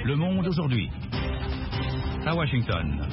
Le Monde aujourd'hui. À Washington.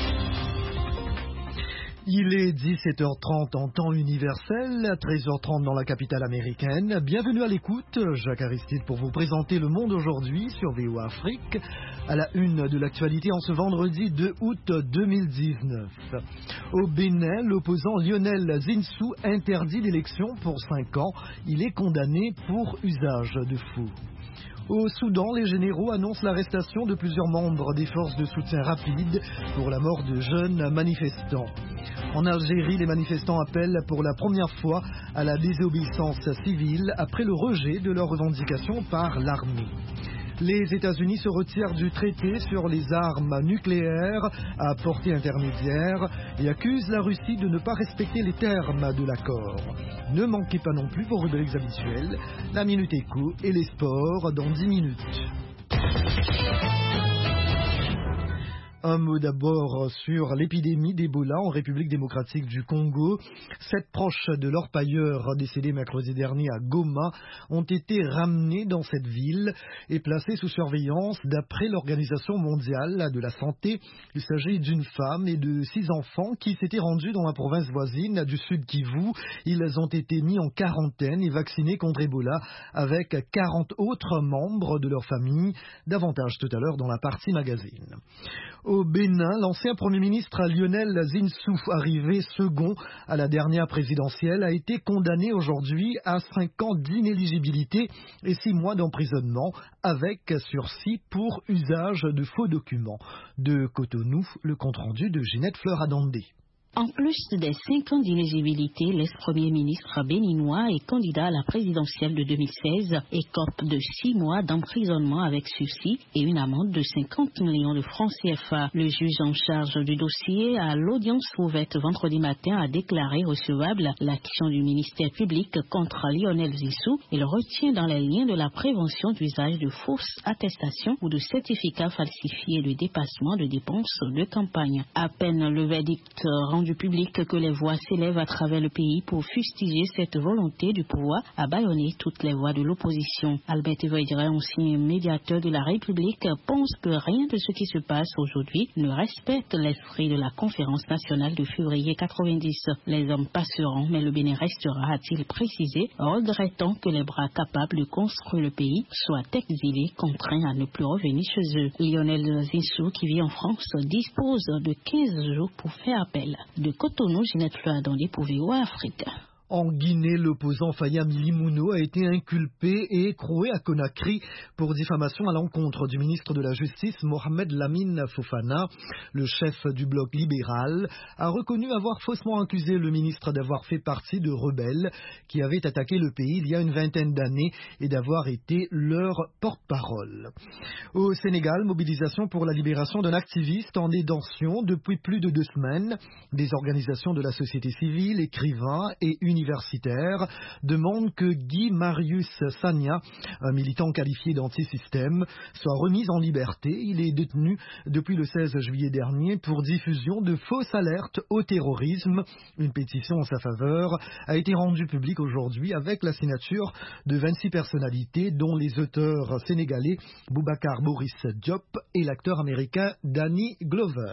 Il est 17h30 en temps universel, 13h30 dans la capitale américaine. Bienvenue à l'écoute, Jacques Aristide pour vous présenter Le Monde aujourd'hui sur VOA Afrique, à la une de l'actualité en ce vendredi 2 août 2019. Au Bénin, l'opposant Lionel Zinsou interdit l'élection pour 5 ans. Il est condamné pour usage de faux. Au Soudan, les généraux annoncent l'arrestation de plusieurs membres des forces de soutien rapide pour la mort de jeunes manifestants. En Algérie, les manifestants appellent pour la première fois à la désobéissance civile après le rejet de leurs revendications par l'armée. Les États-Unis se retirent du traité sur les armes nucléaires à portée intermédiaire et accusent la Russie de ne pas respecter les termes de l'accord. Ne manquez pas non plus vos rubriques habituelles, la Minute Éco et les sports dans 10 minutes. Un mot d'abord sur l'épidémie d'Ebola en République démocratique du Congo. 7 proches de l'orpailleur décédé mercredi dernier à Goma ont été ramenés dans cette ville et placés sous surveillance d'après l'Organisation mondiale de la santé. Il s'agit d'une femme et de 6 enfants qui s'étaient rendus dans la province voisine du Sud Kivu. Ils ont été mis en quarantaine et vaccinés contre Ebola avec 40 autres membres de leur famille. Davantage tout à l'heure dans la partie magazine. Au Bénin, l'ancien Premier ministre Lionel Zinsou, arrivé second à la dernière présidentielle, a été condamné aujourd'hui à 5 ans d'inéligibilité et 6 mois d'emprisonnement avec sursis pour usage de faux documents. De Cotonou, le compte-rendu de Ginette Fleur-Adondé. En plus des 5 ans d'inéligibilité, l'ex-premier ministre béninois et candidat à la présidentielle de 2016 écope de 6 mois d'emprisonnement avec sursis et une amende de 50 millions de francs CFA. Le juge en charge du dossier à l'audience ouverte vendredi matin a déclaré recevable l'action du ministère public contre Lionel Zinsou et le retient dans les liens de la prévention d'usage de fausses attestations ou de certificats falsifiés de dépassement de dépenses de campagne. À peine le verdict rendu public que les voix s'élèvent à travers le pays pour fustiger cette volonté du pouvoir à bâillonner toutes les voix de l'opposition. Albert Védré, ancien médiateur de la République, pense que rien de ce qui se passe aujourd'hui ne respecte l'esprit de la conférence nationale de février 90. Les hommes passeront, mais le Bénin restera, a-t-il précisé, regrettant que les bras capables de construire le pays soient exilés, contraints à ne plus revenir chez eux. Lionel Zinsou, qui vit en France, dispose de 15 jours pour faire appel. De Cotonou, Ginette Fleur-Adondé pour VOA Afrique. En Guinée, l'opposant Fayam Limouno a été inculpé et écroué à Conakry pour diffamation à l'encontre du ministre de la Justice, Mohamed Lamine Fofana. Le chef du bloc libéral a reconnu avoir faussement accusé le ministre d'avoir fait partie de rebelles qui avaient attaqué le pays il y a une vingtaine d'années et d'avoir été leur porte-parole. Au Sénégal, mobilisation pour la libération d'un activiste en détention depuis plus de 2 semaines. Des organisations de la société civile, écrivains et universitaires demandent que Guy Marius Sagna, un militant qualifié d'antisystème, soit remis en liberté. Il est détenu depuis le 16 juillet dernier pour diffusion de fausses alertes au terrorisme. Une pétition en sa faveur a été rendue publique aujourd'hui avec la signature de 26 personnalités, dont les auteurs sénégalais Boubacar Boris Diop et l'acteur américain Danny Glover.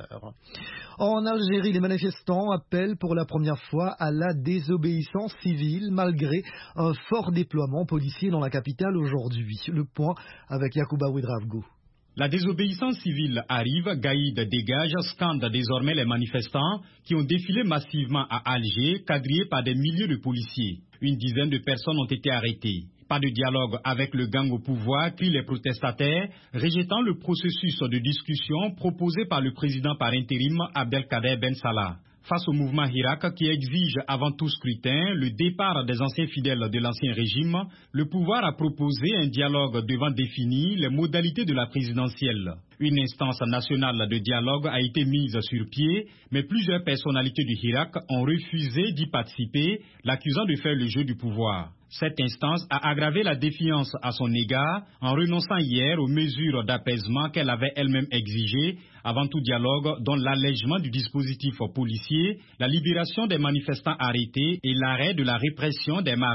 En Algérie, les manifestants appellent pour la première fois à la désobéissance civile malgré un fort déploiement policier dans la capitale aujourd'hui. Le point avec Yacouba Ouedraogo. La désobéissance civile arrive, Gaïd dégage, scandent désormais les manifestants qui ont défilé massivement à Alger, quadrillés par des milliers de policiers. Une dizaine de personnes ont été arrêtées. Pas de dialogue avec le gang au pouvoir, crient les protestataires, rejetant le processus de discussion proposé par le président par intérim Abdelkader Ben Salah. Face au mouvement Hirak qui exige avant tout scrutin le départ des anciens fidèles de l'ancien régime, le pouvoir a proposé un dialogue devant définir les modalités de la présidentielle. Une instance nationale de dialogue a été mise sur pied, mais plusieurs personnalités du Hirak ont refusé d'y participer, l'accusant de faire le jeu du pouvoir. Cette instance a aggravé la défiance à son égard en renonçant hier aux mesures d'apaisement qu'elle avait elle-même exigées avant tout dialogue, dont l'allègement du dispositif policier, la libération des manifestants arrêtés et l'arrêt de la répression des marches.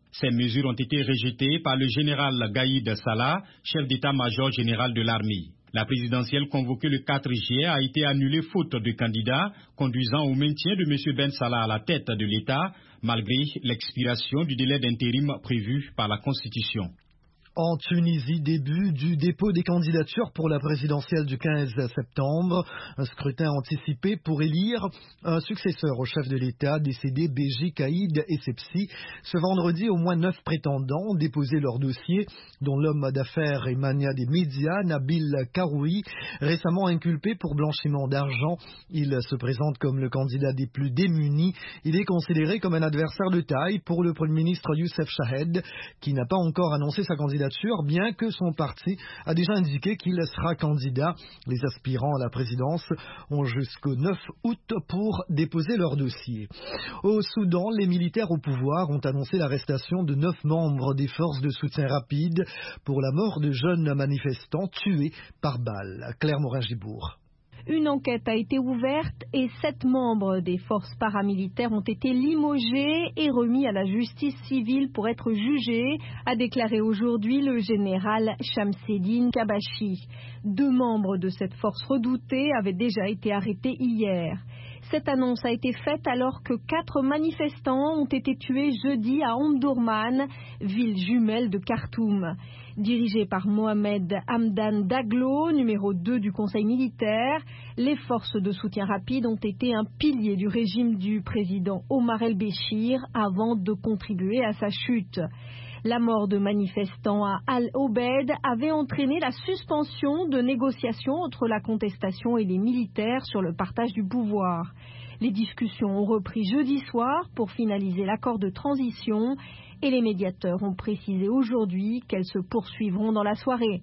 Ces mesures ont été rejetées par le général Gaïd Salah, chef d'état-major général de l'armée. La présidentielle convoquée le 4 juillet a été annulée faute de candidats, conduisant au maintien de M. Ben Salah à la tête de l'État, malgré l'expiration du délai d'intérim prévu par la Constitution. En Tunisie, début du dépôt des candidatures pour la présidentielle du 15 septembre. Un scrutin anticipé pour élire un successeur au chef de l'État décédé Béji Caïd Essebsi. Ce vendredi, au moins 9 prétendants ont déposé leur dossier, dont l'homme d'affaires et mania des médias, Nabil Karoui, récemment inculpé pour blanchiment d'argent. Il se présente comme le candidat des plus démunis. Il est considéré comme un adversaire de taille pour le Premier ministre Youssef Chahed, qui n'a pas encore annoncé sa candidature, bien que son parti a déjà indiqué qu'il sera candidat. Les aspirants à la présidence ont jusqu'au 9 août pour déposer leur dossier. Au Soudan, les militaires au pouvoir ont annoncé l'arrestation de 9 membres des forces de soutien rapide pour la mort de jeunes manifestants tués par balle. Claire Morin-Gibourg. Une enquête a été ouverte et 7 membres des forces paramilitaires ont été limogés et remis à la justice civile pour être jugés, a déclaré aujourd'hui le général Shamseddine Kabashi. 2 membres de cette force redoutée avaient déjà été arrêtés hier. Cette annonce a été faite alors que 4 manifestants ont été tués jeudi à Omdurman, ville jumelle de Khartoum. Dirigé par Mohamed Hamdan Daglo, numéro 2 du Conseil militaire, les forces de soutien rapide ont été un pilier du régime du président Omar el-Béchir avant de contribuer à sa chute. La mort de manifestants à Al-Obed avait entraîné la suspension de négociations entre la contestation et les militaires sur le partage du pouvoir. Les discussions ont repris jeudi soir pour finaliser l'accord de transition et les médiateurs ont précisé aujourd'hui qu'elles se poursuivront dans la soirée.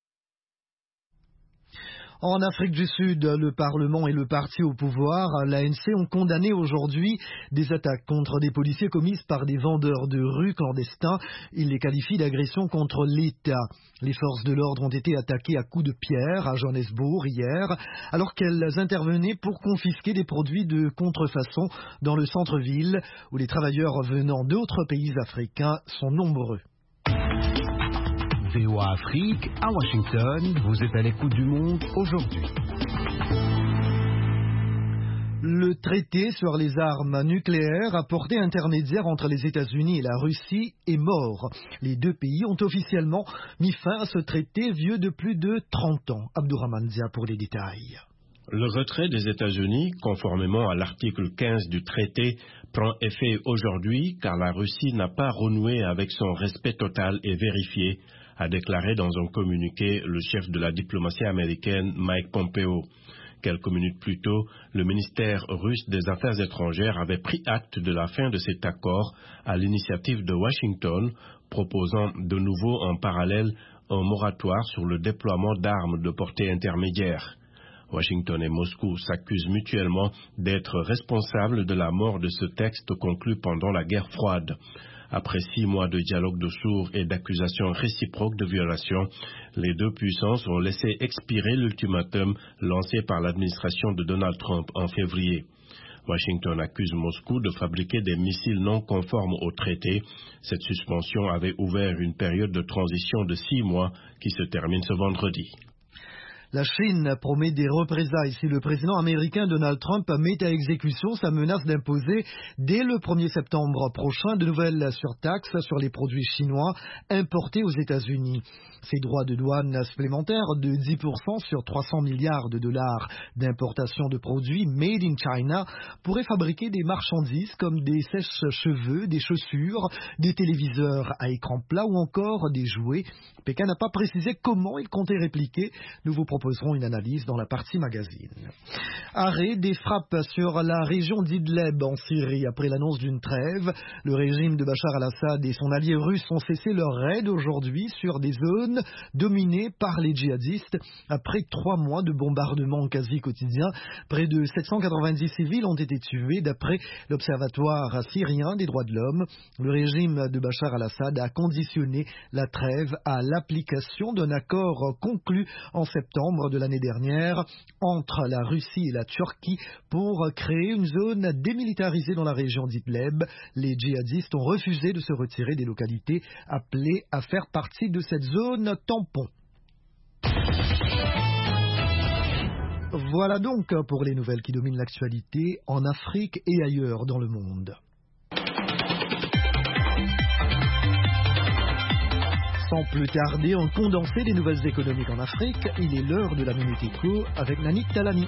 En Afrique du Sud, le Parlement et le parti au pouvoir, l'ANC, ont condamné aujourd'hui des attaques contre des policiers commises par des vendeurs de rue clandestins. Ils les qualifient d'agression contre l'État. Les forces de l'ordre ont été attaquées à coups de pierre à Johannesburg hier, alors qu'elles intervenaient pour confisquer des produits de contrefaçon dans le centre-ville, où les travailleurs venant d'autres pays africains sont nombreux. VOA Afrique, à Washington, vous êtes à l'écoute du monde aujourd'hui. Le traité sur les armes nucléaires à portée intermédiaire entre les États-Unis et la Russie est mort. Les 2 pays ont officiellement mis fin à ce traité vieux de plus de 30 ans. Abdourahmane Dia pour les détails. Le retrait des États-Unis, conformément à l'article 15 du traité, prend effet aujourd'hui car la Russie n'a pas renoué avec son respect total et vérifié, a déclaré dans un communiqué le chef de la diplomatie américaine Mike Pompeo. Quelques minutes plus tôt, le ministère russe des Affaires étrangères avait pris acte de la fin de cet accord à l'initiative de Washington, proposant de nouveau en parallèle un moratoire sur le déploiement d'armes de portée intermédiaire. Washington et Moscou s'accusent mutuellement d'être responsables de la mort de ce texte conclu pendant la guerre froide. Après 6 mois de dialogue de sourds et d'accusations réciproques de violation, les 2 puissances ont laissé expirer l'ultimatum lancé par l'administration de Donald Trump en février. Washington accuse Moscou de fabriquer des missiles non conformes au traité. Cette suspension avait ouvert une période de transition de 6 mois qui se termine ce vendredi. La Chine promet des représailles si le président américain Donald Trump met à exécution sa menace d'imposer dès le 1er septembre prochain de nouvelles surtaxes sur les produits chinois importés aux États-Unis. Ces droits de douane supplémentaires de 10% sur 300 milliards de dollars d'importation de produits made in China pourraient fabriquer des marchandises comme des sèches-cheveux, des chaussures, des téléviseurs à écran plat ou encore des jouets. Pékin n'a pas précisé comment il comptait répliquer. Nous vous proposerons une analyse dans la partie magazine. Arrêt des frappes sur la région d'Idleb en Syrie après l'annonce d'une trêve. Le régime de Bachar al-Assad et son allié russe ont cessé leur raid aujourd'hui sur des zones dominées par les djihadistes. Après 3 mois de bombardements quasi quotidiens, près de 790 civils ont été tués d'après l'Observatoire syrien des droits de l'homme. Le régime de Bachar al-Assad a conditionné la trêve à l'application d'un accord conclu en septembre septembre de l'année dernière entre la Russie et la Turquie pour créer une zone démilitarisée dans la région d'Idlib. Les djihadistes ont refusé de se retirer des localités appelées à faire partie de cette zone tampon. Voilà donc pour les nouvelles qui dominent l'actualité en Afrique et ailleurs dans le monde. Sans plus tarder, on condensait les nouvelles économiques en Afrique. Il est l'heure de la Minute Éco avec Nanik Talani.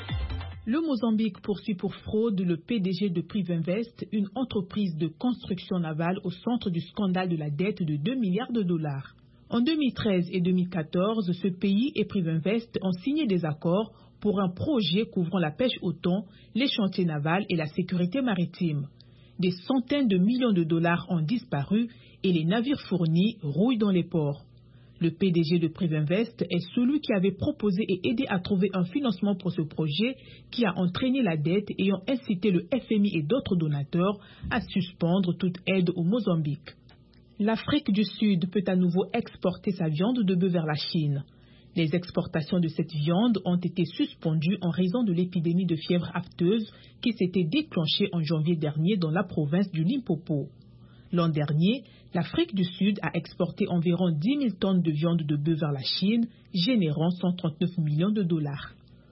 Le Mozambique poursuit pour fraude le PDG de Privinvest, une entreprise de construction navale au centre du scandale de la dette de 2 milliards de dollars. En 2013 et 2014, ce pays et Privinvest ont signé des accords pour un projet couvrant la pêche au thon, les chantiers navals et la sécurité maritime. Des centaines de millions de dollars ont disparu et les navires fournis rouillent dans les ports. Le PDG de Privinvest est celui qui avait proposé et aidé à trouver un financement pour ce projet qui a entraîné la dette et ont incité le FMI et d'autres donateurs à suspendre toute aide au Mozambique. L'Afrique du Sud peut à nouveau exporter sa viande de bœuf vers la Chine. Les exportations de cette viande ont été suspendues en raison de l'épidémie de fièvre aphteuse qui s'était déclenchée en janvier dernier dans la province du Limpopo. L'an dernier, l'Afrique du Sud a exporté environ 10 000 tonnes de viande de bœuf vers la Chine, générant 139 millions de dollars.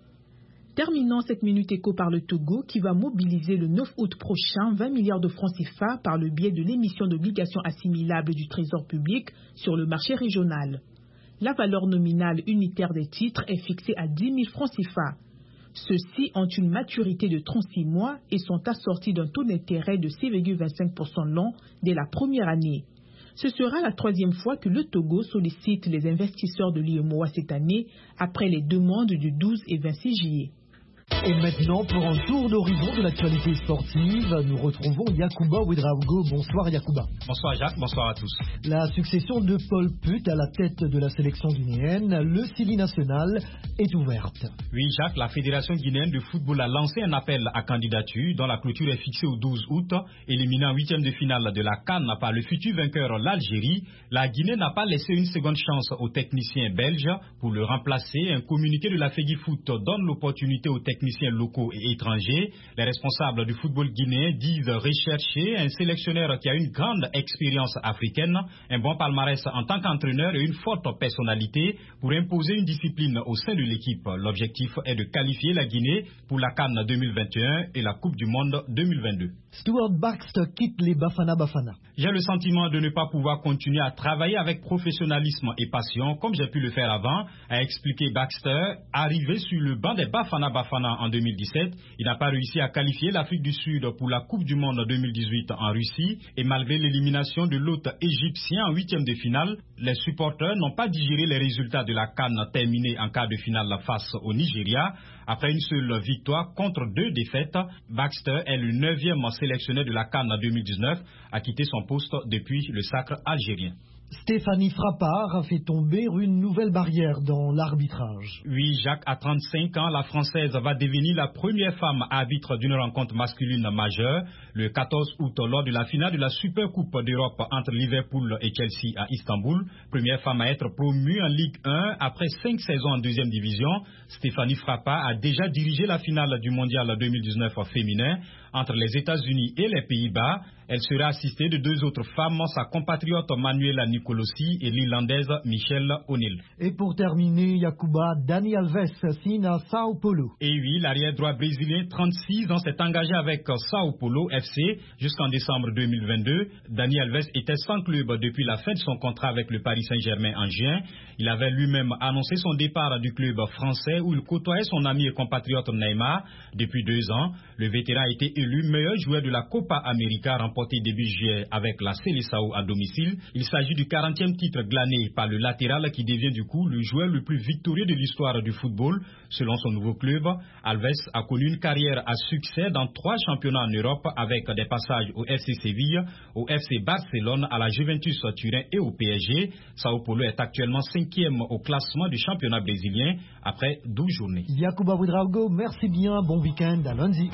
Terminons cette Minute Éco par le Togo qui va mobiliser le 9 août prochain 20 milliards de francs CFA par le biais de l'émission d'obligations assimilables du Trésor public sur le marché régional. La valeur nominale unitaire des titres est fixée à 10 000 francs CFA. Ceux-ci ont une maturité de 36 mois et sont assortis d'un taux d'intérêt de 6,25% l'an dès la première année. Ce sera la 3e fois que le Togo sollicite les investisseurs de l'UEMOA cette année, après les demandes du 12 et 26 juillet. Et maintenant, pour un tour d'horizon de l'actualité sportive, nous retrouvons Yacouba Ouedraogo. Bonsoir Yacouba. Bonsoir Jacques, bonsoir à tous. La succession de Paul Put à la tête de la sélection guinéenne, le CILI national, est ouverte. Oui Jacques, la Fédération guinéenne de football a lancé un appel à candidature dont la clôture est fixée au 12 août. Éliminant en 8e de finale de la CAN par le futur vainqueur l'Algérie, la Guinée n'a pas laissé une seconde chance aux techniciens belges pour le remplacer. Un communiqué de la FEGIFOOT donne l'opportunité aux techniciens locaux et étrangers. Les responsables du football guinéen disent rechercher un sélectionneur qui a une grande expérience africaine, un bon palmarès en tant qu'entraîneur et une forte personnalité pour imposer une discipline au sein de l'équipe. L'objectif est de qualifier la Guinée pour la CAN 2021 et la Coupe du Monde 2022. Stuart Baxter quitte les Bafana Bafana. J'ai le sentiment de ne pas pouvoir continuer à travailler avec professionnalisme et passion comme j'ai pu le faire avant, a expliqué Baxter. Arrivé sur le banc des Bafana Bafana en 2017, il n'a pas réussi à qualifier l'Afrique du Sud pour la Coupe du Monde 2018 en Russie et malgré l'élimination de l'hôte égyptien en 8e de finale, les supporters n'ont pas digéré les résultats de la CAN terminée en quart de finale face au Nigeria. Après une seule victoire contre 2 défaites, Baxter est le 9e sélectionné de la CAN 2019, a quitté son poste depuis le sacre algérien. Stéphanie Frappard a fait tomber une nouvelle barrière dans l'arbitrage. Oui, Jacques, à 35 ans, la Française va devenir la première femme arbitre d'une rencontre masculine majeure. Le 14 août, lors de la finale de la Super Coupe d'Europe entre Liverpool et Chelsea à Istanbul, première femme à être promue en Ligue 1 après 5 saisons en 2e division. Stéphanie Frappard a déjà dirigé la finale du Mondial 2019 féminin entre les États-Unis et les Pays-Bas. Elle sera assistée de 2 autres femmes, sa compatriote Manuela Nicolosi et l'Irlandaise Michelle O'Neill. Et pour terminer, Yacouba, Dani Alves signe à Sao Paulo. Et oui, l'arrière droit brésilien, 36 ans, s'est engagé avec Sao Paulo FC jusqu'en décembre 2022. Dani Alves était sans club depuis la fin de son contrat avec le Paris Saint-Germain en juin. Il avait lui-même annoncé son départ du club français où il côtoyait son ami et compatriote Neymar. Depuis 2 ans, le vétéran a été élu meilleur joueur de la Copa América remporté début juillet avec la Seleção à domicile. Il s'agit du 40e titre glané par le latéral qui devient du coup le joueur le plus victorieux de l'histoire du football. Selon son nouveau club, Alves a connu une carrière à succès dans 3 championnats en Europe avec des passages au FC Séville, au FC Barcelone, à la Juventus Turin et au PSG. Sao Paulo est actuellement 5e au classement du championnat brésilien après 12 journées. Yacouba Ouedraogo, merci bien, bon week-end, à lundi.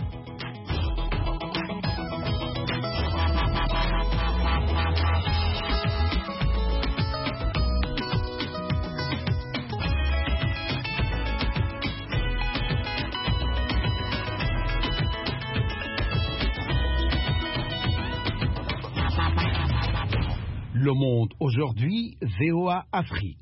Le Monde aujourd'hui, VOA Afrique.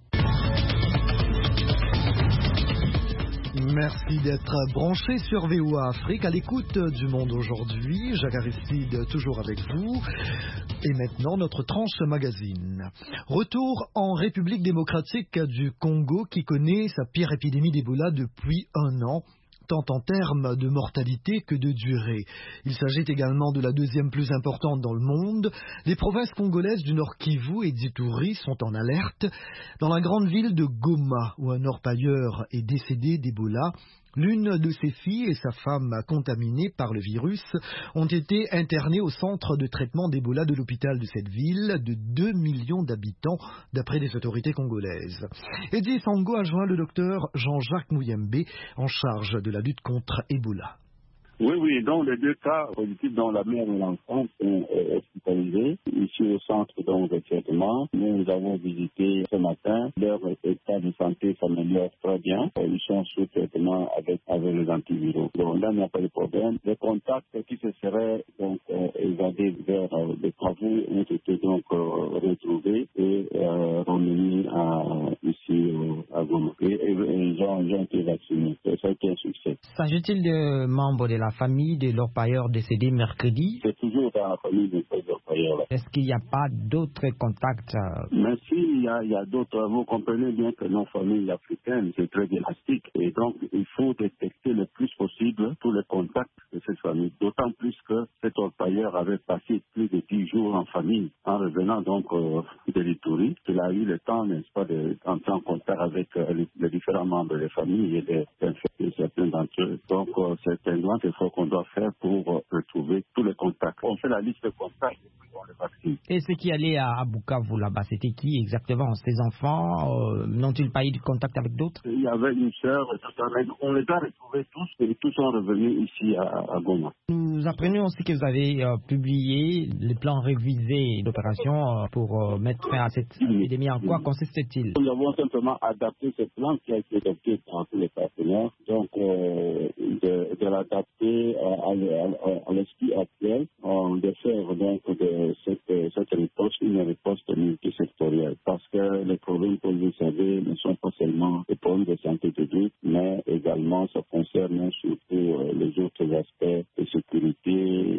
Merci d'être branché sur VOA Afrique à l'écoute du Monde aujourd'hui. Jacques Aristide toujours avec vous. Et maintenant, notre tranche magazine. Retour en République démocratique du Congo qui connaît sa pire épidémie d'Ebola depuis 1 an. Tant en termes de mortalité que de durée. Il s'agit également de la deuxième plus importante dans le monde. Les provinces congolaises du Nord Kivu et d'Ituri sont en alerte. Dans la grande ville de Goma, où un orpailleur est décédé d'Ebola, l'une de ses filles et sa femme contaminées par le virus ont été internées au centre de traitement d'Ebola de l'hôpital de cette ville de 2 millions d'habitants, d'après les autorités congolaises. Eddie Sango a joint le docteur Jean-Jacques Mouyembe en charge de la lutte contre Ebola. Oui, dans les 2 cas positifs, dont la mère et l'enfant sont hospitalisés ici au centre de traitement. Nous avons visité ce matin. Leur état de santé s'améliore très bien. Ils sont sous traitement avec les antiviraux. Donc là, il n'y a pas de problème. Les contacts qui se seraient donc évadés vers les travaux ont été donc retrouvés et remenés ici à Goma. Et ils ont été vaccinés. Ça a été un succès. S'agit-il de membres de la famille de l'orpailleur décédé mercredi? C'est toujours dans la famille de l'orpailleur. Est-ce qu'il n'y a pas d'autres contacts? Mais si, il y a d'autres. Vous comprenez bien que nos familles africaines, c'est très élastique. Et donc, il faut détecter le plus possible tous les contacts de cette famille. D'autant plus que cet orpailleur avait passé plus de 10 jours en famille. En revenant donc de l'Ituri, il a eu le temps, n'est-ce pas, d'entrer en contact avec les différents membres des familles et d'infecter certains d'entre eux. Donc, c'est un grand effort qu'on doit faire pour retrouver tous les contacts. On fait la liste de contacts et puis on les vaccine. Et ceux qui allaient à Bukavu là-bas, c'était qui exactement? Ces enfants n'ont-ils pas eu de contact avec d'autres? Il y avait une sœur, on les a retrouvés tous et tous sont revenus ici à Goma. Nous apprenons aussi que vous avez publié les plans révisés d'opération pour mettre fin à cette épidémie. En quoi consiste-t-il? Nous avons simplement adapté ce plan qui a été adopté par tous les partenaires. Donc, de l'adapter à l'esprit actuel, de faire donc de cette riposte une riposte multisectorielle. Parce que les problèmes, comme vous savez, ne sont pas seulement des problèmes de santé publique, mais également ça concerne surtout les autres aspects de sécurité,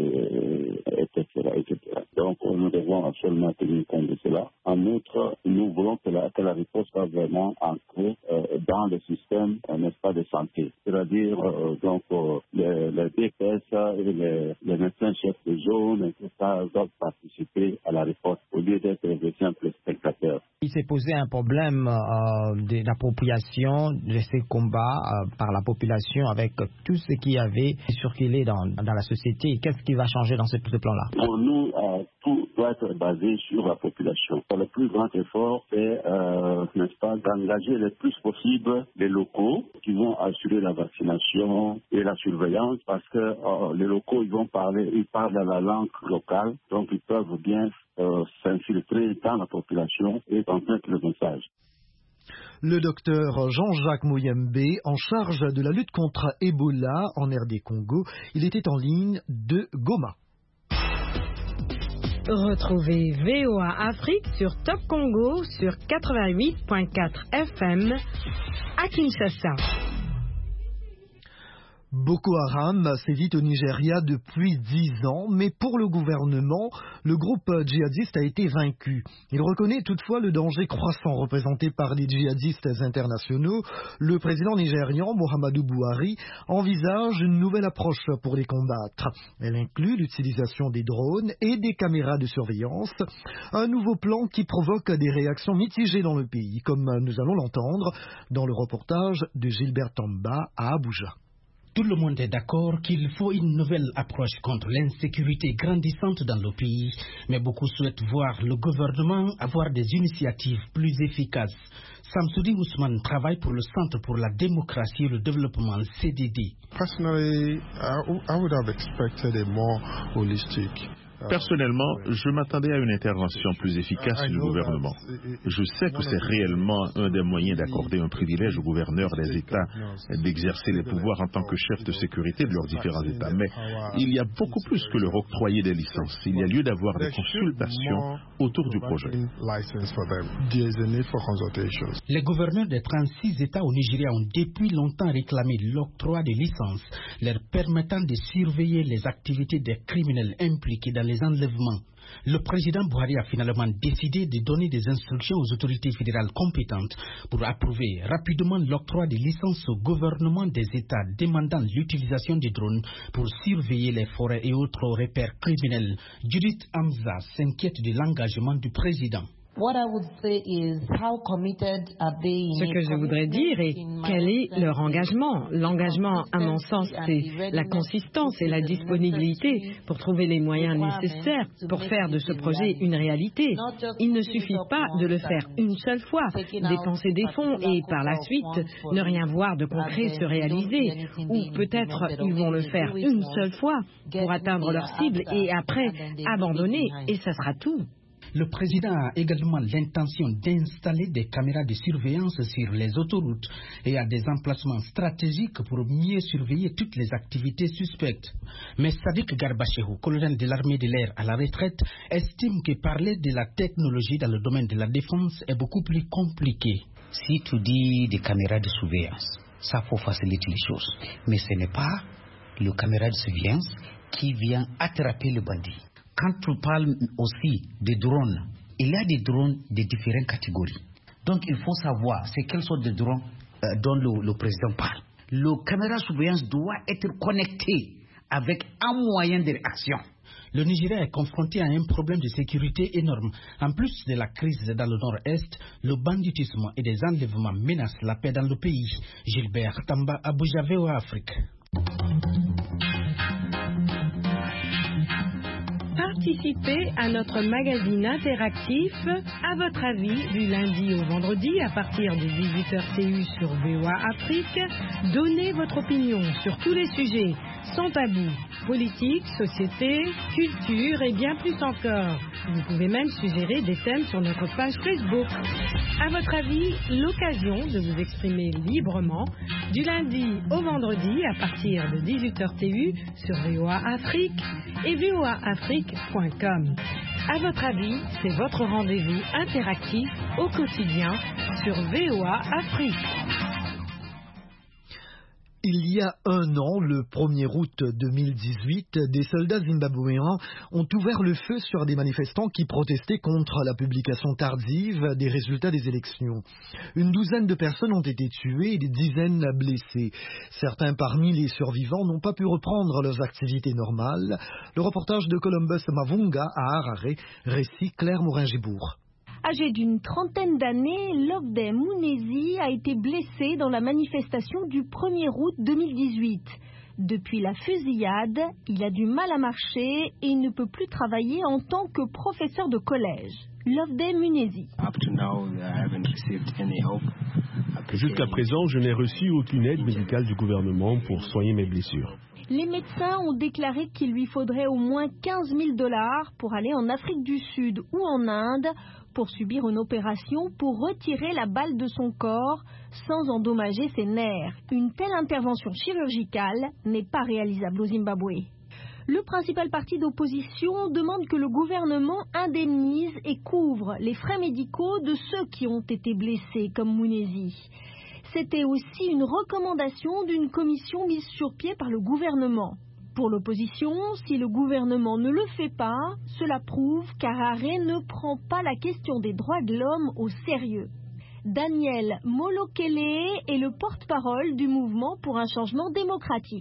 etc. Donc, nous devons absolument tenir compte de cela. En outre, nous voulons que la riposte soit vraiment ancrée dans le système, n'est-ce pas, de santé. C'est-à-dire, donc, les DPS et les médecins chefs de zone, etc., doivent participer à la riposte au lieu d'être des simples spectateurs. Il s'est posé un problème de l'appropriation de ces combats par la population avec tout ce qui avait circulé dans la société. Qu'est-ce qui va changer dans ce plan-là? Pour nous, tout doit être basé sur la population. Le plus grand effort, c'est, n'est-ce pas, d'engager le plus possible les locaux qui vont assurer la vaccination et la surveillance parce que les locaux, ils parlent la langue locale, donc ils peuvent bien s'infiltrer dans la population et transmettre le message. Le docteur Jean-Jacques Mouyembe, en charge de la lutte contre Ebola en RD Congo, il était en ligne de Goma. Retrouvez VOA Afrique sur Top Congo sur 88.4 FM à Kinshasa. Boko Haram sévit au Nigeria depuis 10 ans, mais pour le gouvernement, le groupe djihadiste a été vaincu. Il reconnaît toutefois le danger croissant représenté par les djihadistes internationaux. Le président nigérian, Muhammadu Buhari, envisage une nouvelle approche pour les combattre. Elle inclut l'utilisation des drones et des caméras de surveillance. Un nouveau plan qui provoque des réactions mitigées dans le pays, comme nous allons l'entendre dans le reportage de Gilbert Tamba à Abuja. Tout le monde est d'accord qu'il faut une nouvelle approche contre l'insécurité grandissante dans le pays, mais beaucoup souhaitent voir le gouvernement avoir des initiatives plus efficaces. Samsoudi Ousmane travaille pour le Centre pour la démocratie et le développement CDD. Personally, I would have expected a more holistic Personnellement, je m'attendais à une intervention plus efficace du gouvernement. Je sais que c'est réellement un des moyens d'accorder un privilège aux gouverneurs des États d'exercer les pouvoirs en tant que chef de sécurité de leurs différents États. Mais il y a beaucoup plus que leur octroyer des licences. Il y a lieu d'avoir des consultations autour du projet. Les gouverneurs des 36 États au Nigeria ont depuis longtemps réclamé l'octroi de licences leur permettant de surveiller les activités des criminels impliqués dans les enlèvements. Le président Buhari a finalement décidé de donner des instructions aux autorités fédérales compétentes pour approuver rapidement l'octroi des licences au gouvernement des États demandant l'utilisation des drones pour surveiller les forêts et autres repères criminels. Judith Hamza s'inquiète de l'engagement du président. Ce que je voudrais dire est quel est leur engagement. L'engagement, à mon sens, c'est la consistance et la disponibilité pour trouver les moyens nécessaires pour faire de ce projet une réalité. Il ne suffit pas de le faire une seule fois, dépenser des fonds et par la suite ne rien voir de concret se réaliser. Ou peut-être ils vont le faire une seule fois pour atteindre leur cible et après abandonner et ça sera tout. Le président a également l'intention d'installer des caméras de surveillance sur les autoroutes et à des emplacements stratégiques pour mieux surveiller toutes les activités suspectes. Mais Sadiq Garbachehu, colonel de l'armée de l'air à la retraite, estime que parler de la technologie dans le domaine de la défense est beaucoup plus compliqué. Si tu dis des caméras de surveillance, ça faut faciliter les choses. Mais ce n'est pas le caméra de surveillance qui vient attraper le bandit. Quand tu parles aussi des drones, il y a des drones de différentes catégories. Donc il faut savoir c'est quelles sortes de drones dont le président parle. Le caméra de surveillance doit être connecté avec un moyen de réaction. Le Nigeria est confronté à un problème de sécurité énorme. En plus de la crise dans le nord-est, le banditisme et des enlèvements menacent la paix dans le pays. Gilbert Tamba, Abuja, VOA Afrique. Participez à notre magazine interactif À votre avis du lundi au vendredi à partir de 18h TU sur VOA Afrique. Donnez votre opinion sur tous les sujets sans tabou, politique, société, culture et bien plus encore. Vous pouvez même suggérer des thèmes sur notre page Facebook. À votre avis, l'occasion de vous exprimer librement du lundi au vendredi à partir de 18h TU sur VOA Afrique et voaafrique.com. À votre avis, c'est votre rendez-vous interactif au quotidien sur VOA Afrique. Il y a un an, le 1er août 2018, des soldats zimbabwéens ont ouvert le feu sur des manifestants qui protestaient contre la publication tardive des résultats des élections. Une douzaine de personnes ont été tuées et des dizaines blessées. Certains parmi les survivants n'ont pas pu reprendre leurs activités normales. Le reportage de Columbus Mavunga à Harare, récit Claire Morin-Gibourg. Âgé d'une trentaine d'années, Lovde Munezi a été blessé dans la manifestation du 1er août 2018. Depuis la fusillade, il a du mal à marcher et ne peut plus travailler en tant que professeur de collège. Lovde Munezi. Jusqu'à présent, je n'ai reçu aucune aide médicale du gouvernement pour soigner mes blessures. Les médecins ont déclaré qu'il lui faudrait au moins 15 000 $ pour aller en Afrique du Sud ou en Inde pour subir une opération pour retirer la balle de son corps sans endommager ses nerfs. Une telle intervention chirurgicale n'est pas réalisable au Zimbabwe. Le principal parti d'opposition demande que le gouvernement indemnise et couvre les frais médicaux de ceux qui ont été blessés comme Munezi. C'était aussi une recommandation d'une commission mise sur pied par le gouvernement. Pour l'opposition, si le gouvernement ne le fait pas, cela prouve qu'Harare ne prend pas la question des droits de l'homme au sérieux. Daniel Molokele est le porte-parole du mouvement pour un changement démocratique.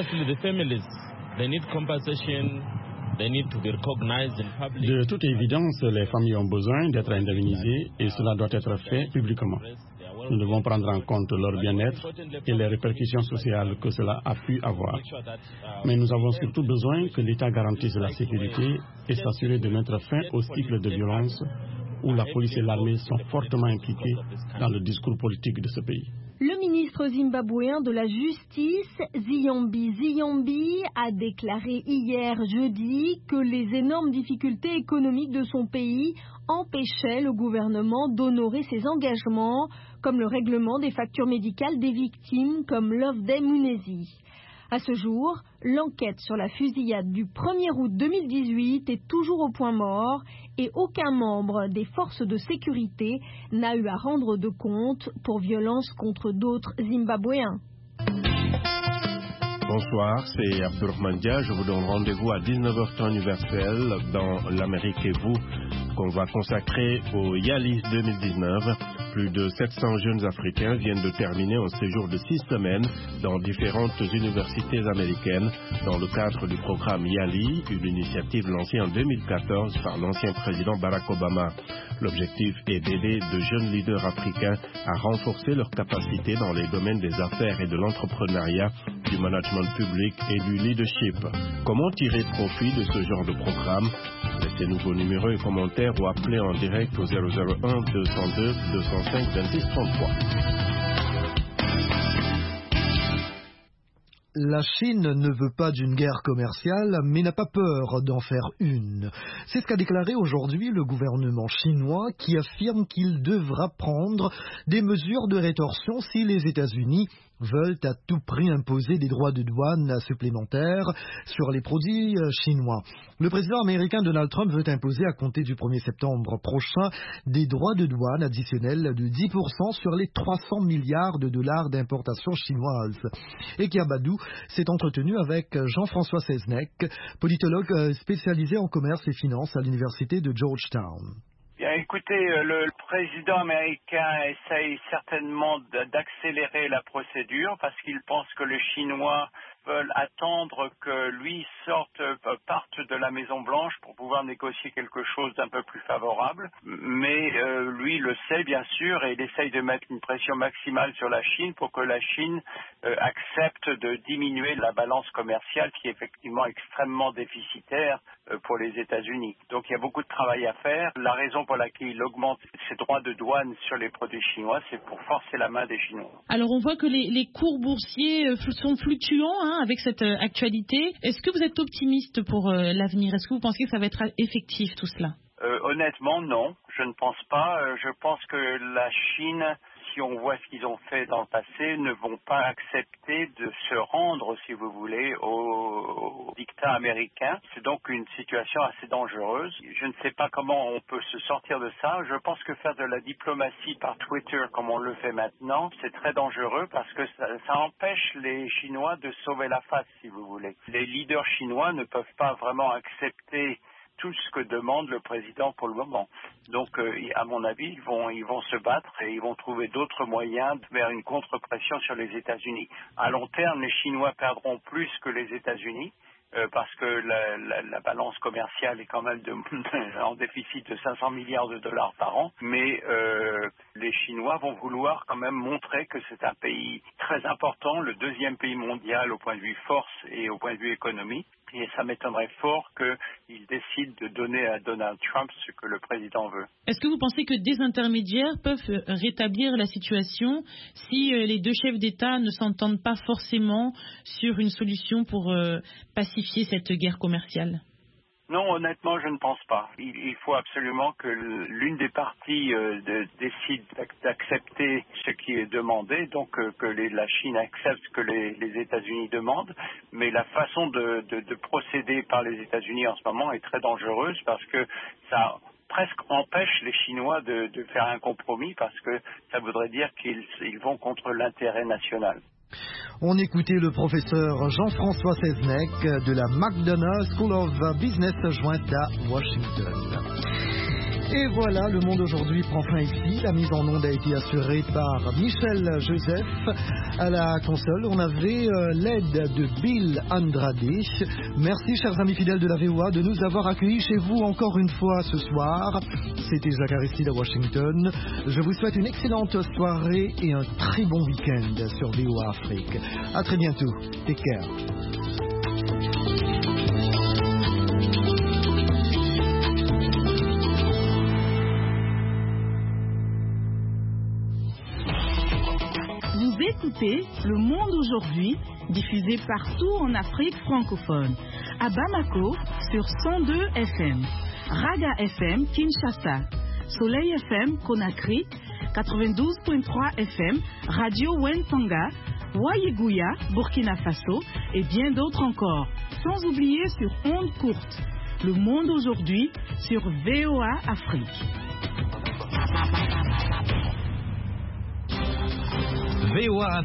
De toute évidence, les familles ont besoin d'être indemnisées et cela doit être fait publiquement. Nous devons prendre en compte leur bien-être et les répercussions sociales que cela a pu avoir. Mais nous avons surtout besoin que l'État garantisse la sécurité et s'assurer de mettre fin au cycle de violence où la police et l'armée sont fortement impliquées dans le discours politique de ce pays. Le ministre zimbabwéen de la Justice, Ziyambi, a déclaré hier jeudi que les énormes difficultés économiques de son pays empêchaient le gouvernement d'honorer ses engagements, comme le règlement des factures médicales des victimes comme Loveday Munezi. À ce jour, l'enquête sur la fusillade du 1er août 2018 est toujours au point mort et aucun membre des forces de sécurité n'a eu à rendre de compte pour violence contre d'autres Zimbabwéens. Bonsoir, c'est Abdourahmane Dia. Je vous donne rendez-vous à 19h temps universel dans l'Amérique et vous, qu'on va consacrer au YALI 2019. Plus de 700 jeunes Africains viennent de terminer un séjour de 6 semaines dans différentes universités américaines dans le cadre du programme YALI, une initiative lancée en 2014 par l'ancien président Barack Obama. L'objectif est d'aider de jeunes leaders africains à renforcer leurs capacités dans les domaines des affaires et de l'entrepreneuriat, du management public et du leadership. Comment tirer profit de ce genre de programme? Laissez-nous vos numéros et commentaires ou appelez en direct au 001 202 205 26 33. La Chine ne veut pas d'une guerre commerciale, mais n'a pas peur d'en faire une. C'est ce qu'a déclaré aujourd'hui le gouvernement chinois qui affirme qu'il devra prendre des mesures de rétorsion si les États-Unis veulent à tout prix imposer des droits de douane supplémentaires sur les produits chinois. Le président américain Donald Trump veut imposer à compter du 1er septembre prochain des droits de douane additionnels de 10% sur les 300 milliards de dollars d'importations chinoises. Et Kiabadou s'est entretenu avec Jean-François Seznec, politologue spécialisé en commerce et finances à l'université de Georgetown. Bien, écoutez, le président américain essaye certainement d'accélérer la procédure parce qu'il pense que les Chinois veulent attendre que lui parte de la Maison-Blanche pour pouvoir négocier quelque chose d'un peu plus favorable. Mais lui le sait bien sûr et il essaye de mettre une pression maximale sur la Chine pour que la Chine accepte de diminuer la balance commerciale qui est effectivement extrêmement déficitaire pour les États-Unis. Donc il y a beaucoup de travail à faire. La raison pour laquelle il augmente ses droits de douane sur les produits chinois, c'est pour forcer la main des Chinois. Alors on voit que les cours boursiers sont fluctuants avec cette actualité. Est-ce que vous êtes optimiste pour l'avenir? Est-ce que vous pensez que ça va être effectif tout cela? Honnêtement, non. Je ne pense pas. Je pense que la Chine, si on voit ce qu'ils ont fait dans le passé, ne vont pas accepter de se rendre, si vous voulez, au dictat américain. C'est donc une situation assez dangereuse. Je ne sais pas comment on peut se sortir de ça. Je pense que faire de la diplomatie par Twitter, comme on le fait maintenant, c'est très dangereux parce que ça empêche les Chinois de sauver la face, si vous voulez. Les leaders chinois ne peuvent pas vraiment accepter tout ce que demande le président pour le moment. Donc, à mon avis, ils vont se battre et ils vont trouver d'autres moyens de faire une contre-pression sur les États-Unis. À long terme, les Chinois perdront plus que les États-Unis parce que la balance commerciale est quand même en déficit de 500 milliards de dollars par an. Mais les Chinois vont vouloir quand même montrer que c'est un pays très important, le deuxième pays mondial au point de vue force et au point de vue économie. Et ça m'étonnerait fort qu'ils décident de donner à Donald Trump ce que le président veut. Est-ce que vous pensez que des intermédiaires peuvent rétablir la situation si les deux chefs d'État ne s'entendent pas forcément sur une solution pour pacifier cette guerre commerciale? Non, honnêtement, je ne pense pas. Il faut absolument que l'une des parties décide d'accepter ce qui est demandé, donc que la Chine accepte ce que les États-Unis demandent. Mais la façon de procéder par les États-Unis en ce moment est très dangereuse parce que ça presque empêche les Chinois de faire un compromis parce que ça voudrait dire qu'ils vont contre l'intérêt national. On écoutait le professeur Jean-François Seznec de la McDonough School of Business jointe à Washington. Et voilà, le monde aujourd'hui prend fin ici. La mise en onde a été assurée par Michel Joseph. À la console, on avait l'aide de Bill Andrade. Merci, chers amis fidèles de la VOA, de nous avoir accueillis chez vous encore une fois ce soir. C'était Jacques Aristide à Washington. Je vous souhaite une excellente soirée et un très bon week-end sur VOA Afrique. À très bientôt. Take care. Vous écoutez Le Monde aujourd'hui, diffusé partout en Afrique francophone. À Bamako, sur 102 FM. Raga FM, Kinshasa. Soleil FM, Conakry. 92.3 FM, Radio Wentanga. Wayegouya, Burkina Faso. Et bien d'autres encore. Sans oublier sur ondes courtes. Le Monde aujourd'hui, sur VOA Afrique. VOA